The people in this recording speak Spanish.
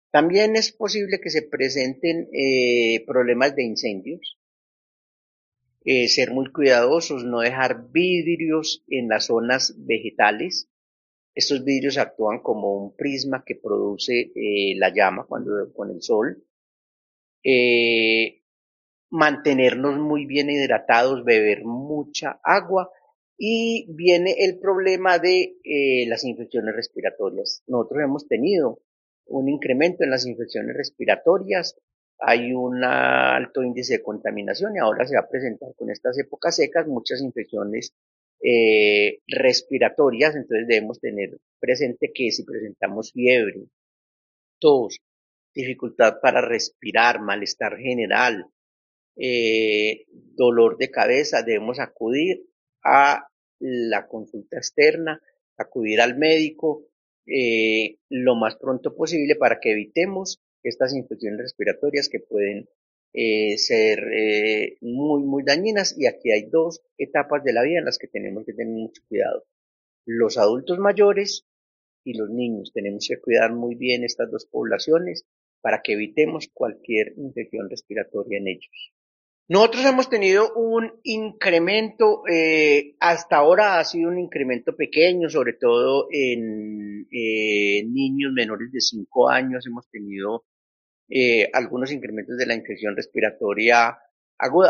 También es posible que se presenten problemas de incendios, ser muy cuidadosos, no dejar vidrios en las zonas vegetales. Estos vidrios actúan como un prisma que produce la llama cuando con el sol. Eh, Mantenernos muy bien hidratados, beber mucha agua y viene el problema de las infecciones respiratorias. Nosotros hemos tenido un incremento en las infecciones respiratorias, hay un alto índice de contaminación y ahora se va a presentar con estas épocas secas muchas infecciones respiratorias, entonces debemos tener presente que si presentamos fiebre, tos, dificultad para respirar, malestar general, dolor de cabeza, debemos acudir a la consulta externa, acudir al médico lo más pronto posible para que evitemos estas infecciones respiratorias que pueden ser muy dañinas. Y aquí hay dos etapas de la vida en las que tenemos que tener mucho cuidado. Los adultos mayores y los niños. Tenemos que cuidar muy bien estas dos poblaciones para que evitemos cualquier infección respiratoria en ellos. Nosotros hemos tenido un incremento, hasta ahora ha sido un incremento pequeño, sobre todo en niños menores de 5 años, hemos tenido algunos incrementos de la infección respiratoria aguda.